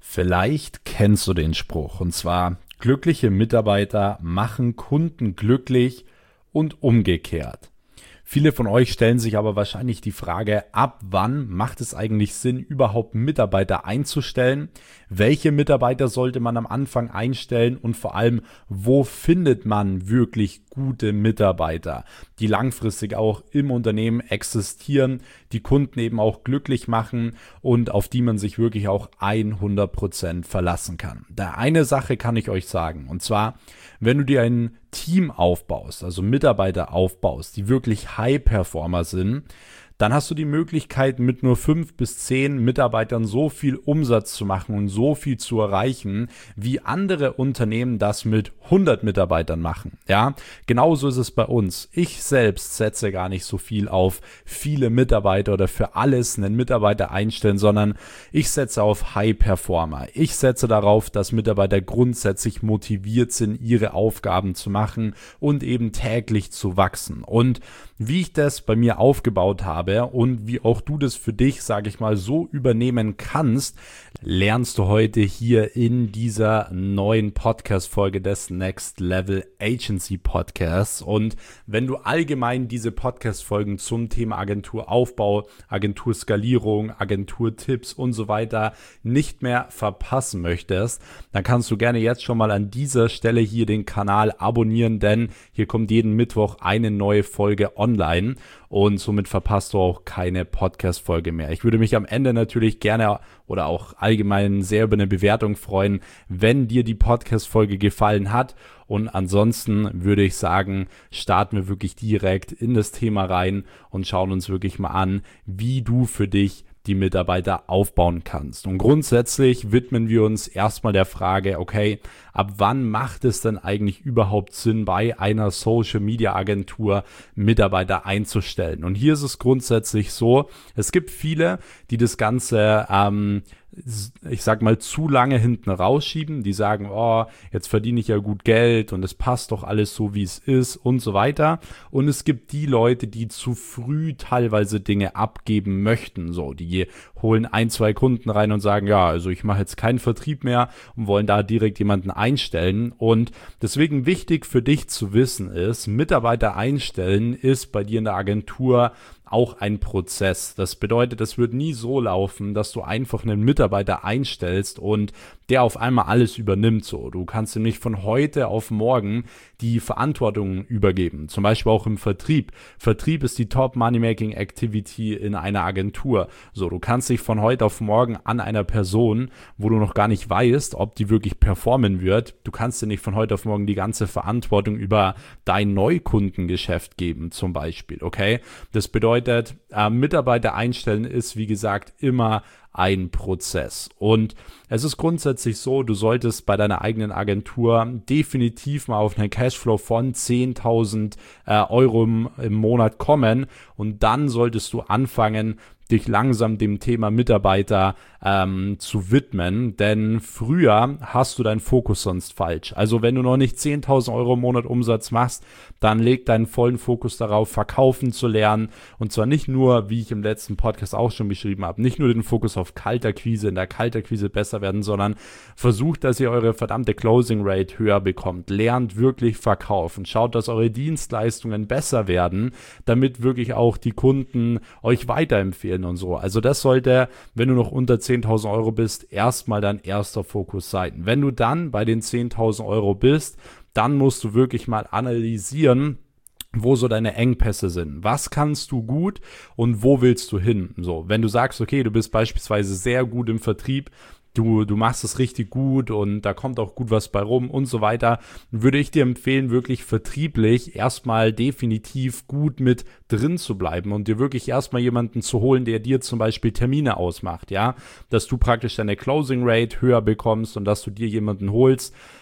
Vielleicht kennst du den Spruch, und zwar: glückliche Mitarbeiter machen Kunden glücklich und umgekehrt. Viele von euch stellen sich aber wahrscheinlich die Frage, ab wann macht es eigentlich Sinn, überhaupt Mitarbeiter einzustellen? Welche Mitarbeiter sollte man am Anfang einstellen und vor allem, wo findet man wirklich gute Mitarbeiter, die langfristig auch im Unternehmen existieren, die Kunden eben auch glücklich machen und auf die man sich wirklich auch 100% verlassen kann. Da eine Sache kann ich euch sagen, und zwar, wenn du dir ein Team aufbaust, also Mitarbeiter aufbaust, die wirklich High-Performer sind, dann hast du die Möglichkeit, mit nur 5 bis 10 Mitarbeitern so viel Umsatz zu machen und so viel zu erreichen, wie andere Unternehmen das mit 100 Mitarbeitern machen. Ja, genauso ist es bei uns. Ich selbst setze gar nicht so viel auf viele Mitarbeiter oder für alles einen Mitarbeiter einstellen, sondern ich setze auf High-Performer. Ich setze darauf, dass Mitarbeiter grundsätzlich motiviert sind, ihre Aufgaben zu machen und eben täglich zu wachsen. Und wie ich das bei mir aufgebaut habe und wie auch du das für dich, sage ich mal, so übernehmen kannst, lernst du heute hier in dieser neuen Podcast-Folge des Next Level Agency Podcasts. Und wenn du allgemein diese Podcast-Folgen zum Thema Agenturaufbau, Agenturskalierung, Agenturtipps und so weiter nicht mehr verpassen möchtest, dann kannst du gerne jetzt schon mal an dieser Stelle hier den Kanal abonnieren, denn hier kommt jeden Mittwoch eine neue Folge online und somit verpasst du auch keine Podcast-Folge mehr. Ich würde mich am Ende natürlich gerne oder auch allgemein sehr über eine Bewertung freuen, wenn dir die Podcast-Folge gefallen hat. Und ansonsten würde ich sagen, starten wir wirklich direkt in das Thema rein und schauen uns wirklich mal an, wie du für dich die Mitarbeiter aufbauen kannst. Und grundsätzlich widmen wir uns erstmal der Frage, okay, ab wann macht es denn eigentlich überhaupt Sinn, bei einer Social-Media-Agentur Mitarbeiter einzustellen? Und hier ist es grundsätzlich so, es gibt viele, die das Ganze ich sag mal, zu lange hinten rausschieben, die sagen, oh, jetzt verdiene ich ja gut Geld und es passt doch alles so, wie es ist und so weiter. Und es gibt die Leute, die zu früh teilweise Dinge abgeben möchten, so, die holen 1, 2 Kunden rein und sagen, ja, also ich mache jetzt keinen Vertrieb mehr und wollen da direkt jemanden einstellen. Und deswegen wichtig für dich zu wissen ist, Mitarbeiter einstellen ist bei dir in der Agentur auch ein Prozess. Das bedeutet, es wird nie so laufen, dass du einfach einen Mitarbeiter einstellst und der auf einmal alles übernimmt. So, du kannst ihm nicht von heute auf morgen die Verantwortung übergeben. Zum Beispiel auch im Vertrieb. Vertrieb ist die Top Money-Making Activity in einer Agentur. So, du kannst dich von heute auf morgen an einer Person, wo du noch gar nicht weißt, ob die wirklich performen wird, du kannst dir nicht von heute auf morgen die ganze Verantwortung über dein Neukundengeschäft geben, zum Beispiel. Okay? Das bedeutet, Mitarbeiter einstellen ist, wie gesagt, immer ein Prozess. Und es ist grundsätzlich so, du solltest bei deiner eigenen Agentur definitiv mal auf einen Cashflow von 10.000 Euro im Monat kommen und dann solltest du anfangen, dich langsam dem Thema Mitarbeiter zu widmen, denn früher hast du deinen Fokus sonst falsch. Also wenn du noch nicht 10.000 Euro im Monat Umsatz machst, dann leg deinen vollen Fokus darauf, verkaufen zu lernen, und zwar nicht nur, wie ich im letzten Podcast auch schon beschrieben habe, nicht nur den Fokus auf Kaltakquise, in der Kaltakquise besser werden, sondern versucht, dass ihr eure verdammte Closing Rate höher bekommt, lernt wirklich verkaufen, schaut, dass eure Dienstleistungen besser werden, damit wirklich auch die Kunden euch weiterempfehlen und so. Also das sollte, wenn du noch unter 10.000 Euro bist, erstmal dein erster Fokus sein. Wenn du dann bei den 10.000 Euro bist, dann musst du wirklich mal analysieren, wo so deine Engpässe sind. Was kannst du gut und wo willst du hin? So, wenn du sagst, okay, du bist beispielsweise sehr gut im Vertrieb, du machst es richtig gut und da kommt auch gut was bei rum und so weiter, würde ich dir empfehlen, wirklich vertrieblich erstmal definitiv gut mit drin zu bleiben und dir wirklich erstmal jemanden zu holen, der dir zum Beispiel Termine ausmacht, ja, dass du praktisch deine Closing Rate höher bekommst und dass du dir jemanden holst,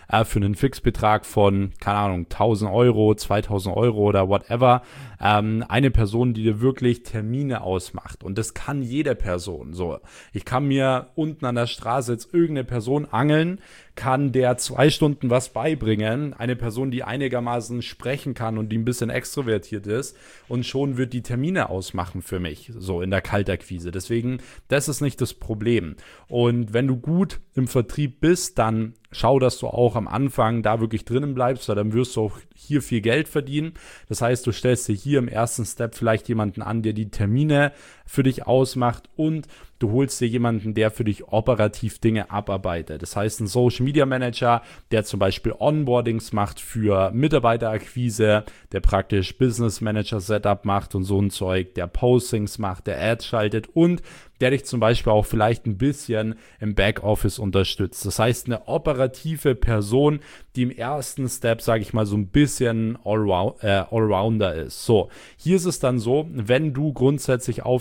für einen Fixbetrag von, keine Ahnung, 1.000 Euro, 2.000 Euro oder whatever, eine Person, die dir wirklich Termine ausmacht. Und das kann jede Person. So, ich kann mir unten an der Straße jetzt irgendeine Person angeln, kann der 2 Stunden was beibringen, eine Person, die einigermaßen sprechen kann und die ein bisschen extrovertiert ist, und schon wird die Termine ausmachen für mich, so in der Kaltakquise. Deswegen, das ist nicht das Problem. Und wenn du gut im Vertrieb bist, dann schau, dass du auch am Anfang da wirklich drinnen bleibst, weil dann wirst du auch hier viel Geld verdienen. Das heißt, du stellst dir hier im ersten Step vielleicht jemanden an, der die Termine für dich ausmacht, und du holst dir jemanden, der für dich operativ Dinge abarbeitet. Das heißt, ein Social Media Manager, der zum Beispiel Onboardings macht für Mitarbeiterakquise, der praktisch Business Manager Setup macht und so ein Zeug, der Postings macht, der Ads schaltet und der dich zum Beispiel auch vielleicht ein bisschen im Backoffice unterstützt. Das heißt, eine operative Person, die im ersten Step, sage ich mal, so ein bisschen Allrounder ist. So, hier ist es dann so, wenn du grundsätzlich auf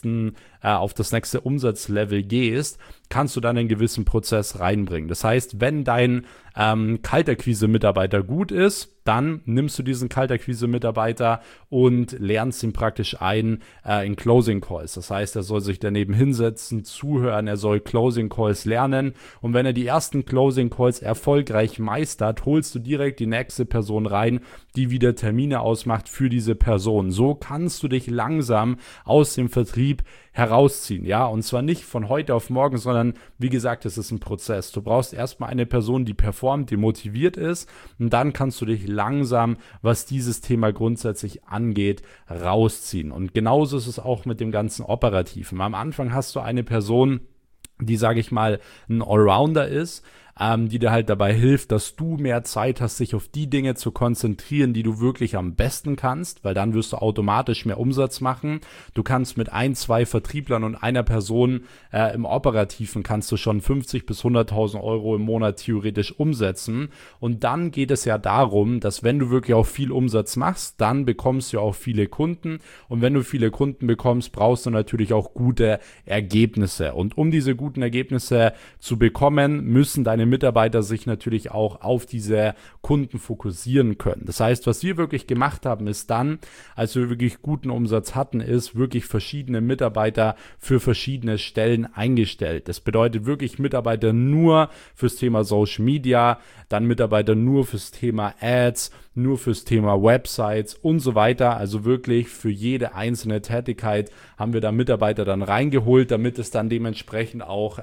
das nächste Umsatzlevel gehst, kannst du dann einen gewissen Prozess reinbringen. Das heißt, wenn dein Kaltakquise-Mitarbeiter gut ist, dann nimmst du diesen Kaltakquise-Mitarbeiter und lernst ihn praktisch ein in Closing Calls. Das heißt, er soll sich daneben hinsetzen, zuhören, er soll Closing Calls lernen, und wenn er die ersten Closing Calls erfolgreich meistert, holst du direkt die nächste Person rein, die wieder Termine ausmacht für diese Person. So kannst du dich langsam aus dem Vertrieb herausziehen, ja, und zwar nicht von heute auf morgen, sondern wie gesagt, es ist ein Prozess. Du brauchst erstmal eine Person, die performt, die motiviert ist, und dann kannst du dich langsam, was dieses Thema grundsätzlich angeht, rausziehen. Und genauso ist es auch mit dem ganzen Operativen. Am Anfang hast du eine Person, die, sage ich mal, ein Allrounder ist, die dir halt dabei hilft, dass du mehr Zeit hast, sich auf die Dinge zu konzentrieren, die du wirklich am besten kannst, weil dann wirst du automatisch mehr Umsatz machen. Du kannst mit 1, 2 Vertrieblern und einer Person im Operativen kannst du schon 50.000 bis 100.000 Euro im Monat theoretisch umsetzen. Und dann geht es ja darum, dass wenn du wirklich auch viel Umsatz machst, dann bekommst du auch viele Kunden. Und wenn du viele Kunden bekommst, brauchst du natürlich auch gute Ergebnisse. Und um diese guten Ergebnisse zu bekommen, müssen deine Mitarbeiter sich natürlich auch auf diese Kunden fokussieren können. Das heißt, was wir wirklich gemacht haben, ist dann, als wir wirklich guten Umsatz hatten, ist wirklich verschiedene Mitarbeiter für verschiedene Stellen eingestellt. Das bedeutet wirklich Mitarbeiter nur fürs Thema Social Media, dann Mitarbeiter nur fürs Thema Ads, nur fürs Thema Websites und so weiter. Also wirklich für jede einzelne Tätigkeit haben wir da Mitarbeiter dann reingeholt, damit es dann dementsprechend auch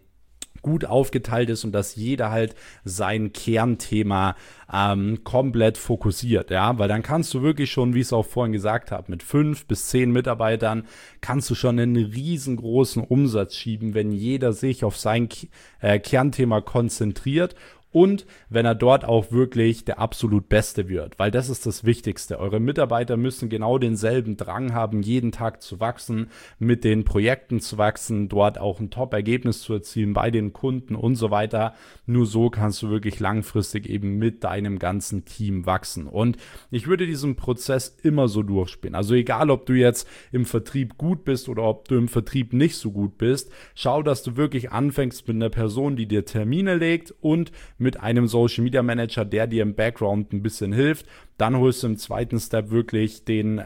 gut aufgeteilt ist und dass jeder halt sein Kernthema komplett fokussiert, ja, weil dann kannst du wirklich schon, wie ich es auch vorhin gesagt habe, mit 5 bis 10 Mitarbeitern kannst du schon einen riesengroßen Umsatz schieben, wenn jeder sich auf sein Kernthema konzentriert. Und wenn er dort auch wirklich der absolut Beste wird, weil das ist das Wichtigste. Eure Mitarbeiter müssen genau denselben Drang haben, jeden Tag zu wachsen, mit den Projekten zu wachsen, dort auch ein Top-Ergebnis zu erzielen bei den Kunden und so weiter. Nur so kannst du wirklich langfristig eben mit deinem ganzen Team wachsen. Und ich würde diesen Prozess immer so durchspielen. Also egal, ob du jetzt im Vertrieb gut bist oder ob du im Vertrieb nicht so gut bist, schau, dass du wirklich anfängst mit einer Person, die dir Termine legt, und mit einem Social Media Manager, der dir im Background ein bisschen hilft. Dann holst du im zweiten Step wirklich den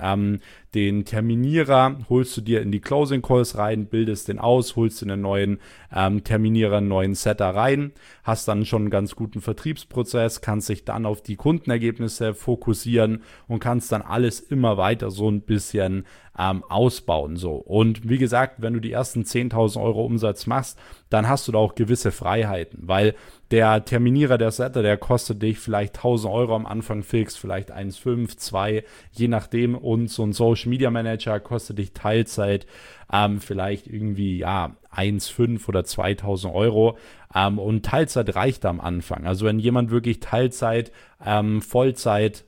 Terminierer, holst du dir in die Closing Calls rein, bildest den aus, holst dir einen neuen Terminierer, einen neuen Setter rein, hast dann schon einen ganz guten Vertriebsprozess, kannst dich dann auf die Kundenergebnisse fokussieren und kannst dann alles immer weiter so ein bisschen ausbauen. So. Und wie gesagt, wenn du die ersten 10.000 Euro Umsatz machst, dann hast du da auch gewisse Freiheiten, weil der Terminierer, der Setter, der kostet dich vielleicht 1.000 Euro am Anfang fix, vielleicht 1,5, 2, je nachdem, und so ein Social Media Manager kostet dich Teilzeit vielleicht irgendwie 1,5 oder 2.000 Euro, und Teilzeit reicht am Anfang. Also wenn jemand wirklich Teilzeit, Vollzeit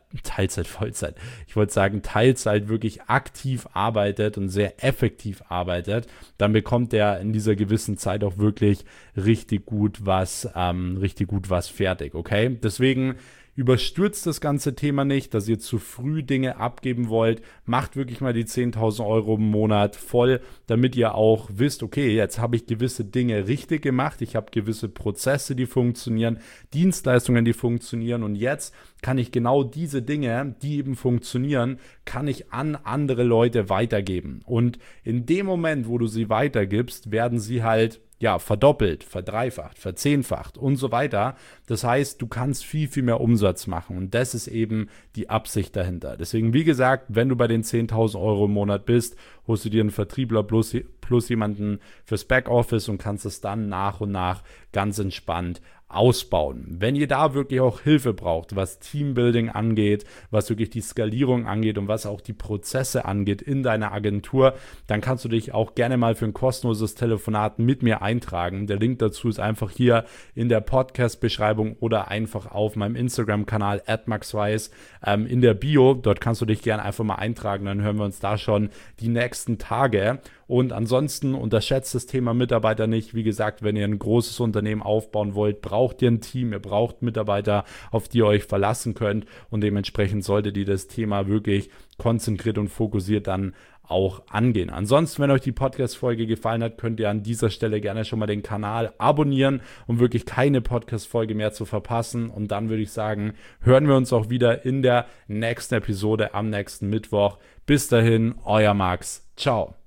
wirklich aktiv arbeitet und sehr effektiv arbeitet, dann bekommt er in dieser gewissen Zeit auch wirklich richtig gut was fertig, okay? Deswegen überstürzt das ganze Thema nicht, dass ihr zu früh Dinge abgeben wollt. Macht wirklich mal die 10.000 Euro im Monat voll, damit ihr auch wisst, okay, jetzt habe ich gewisse Dinge richtig gemacht, ich habe gewisse Prozesse, die funktionieren, Dienstleistungen, die funktionieren und jetzt kann ich genau diese Dinge, die eben funktionieren, kann ich an andere Leute weitergeben. Und in dem Moment, wo du sie weitergibst, werden sie halt verdoppelt, verdreifacht, verzehnfacht und so weiter. Das heißt, du kannst viel, viel mehr Umsatz machen und das ist eben die Absicht dahinter. Deswegen, wie gesagt, wenn du bei den 10.000 Euro im Monat bist, holst du dir einen Vertriebler plus jemanden fürs Backoffice und kannst es dann nach und nach ganz entspannt ausbauen. Wenn ihr da wirklich auch Hilfe braucht, was Teambuilding angeht, was wirklich die Skalierung angeht und was auch die Prozesse angeht in deiner Agentur, dann kannst du dich auch gerne mal für ein kostenloses Telefonat mit mir eintragen. Der Link dazu ist einfach hier in der Podcast-Beschreibung oder einfach auf meinem Instagram-Kanal @maxweiss in der Bio. Dort kannst du dich gerne einfach mal eintragen, dann hören wir uns da schon die nächsten Tage. Und ansonsten unterschätzt das Thema Mitarbeiter nicht. Wie gesagt, wenn ihr ein großes Unternehmen aufbauen wollt, braucht ihr ein Team, ihr braucht Mitarbeiter, auf die ihr euch verlassen könnt. Und dementsprechend solltet ihr das Thema wirklich konzentriert und fokussiert dann auch angehen. Ansonsten, wenn euch die Podcast-Folge gefallen hat, könnt ihr an dieser Stelle gerne schon mal den Kanal abonnieren, um wirklich keine Podcast-Folge mehr zu verpassen. Und dann würde ich sagen, hören wir uns auch wieder in der nächsten Episode am nächsten Mittwoch. Bis dahin, euer Max. Ciao.